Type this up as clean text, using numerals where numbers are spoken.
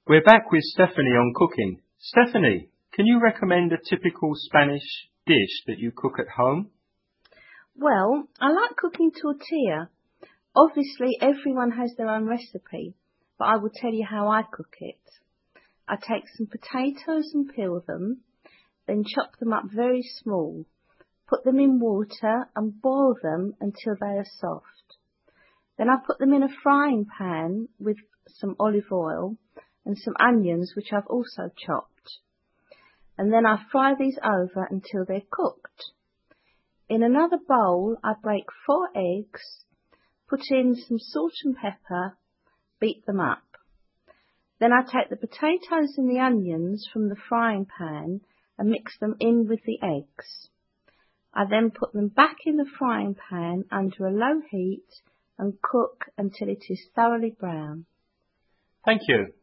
We're back with Stephanie on cooking. Stephanie, can you recommend a typical Spanish dish that you cook at home? Well, I like cooking tortilla. Obviously, everyone has their own recipe, but I will tell you how I cook it. I take some potatoes and peel them, then chop them up very small. Put them in water and boil them until they are soft. Then I put them in a frying pan with some olive oil and some onions which I've also chopped. And then I fry these over until they're cooked. In another bowl I break 4 eggs, put in some salt and pepper, beat them up. Then I take the potatoes and the onions from the frying pan and mix them in with the eggs. I then put them back in the frying pan under a low heat and cook until it is thoroughly brown. Thank you.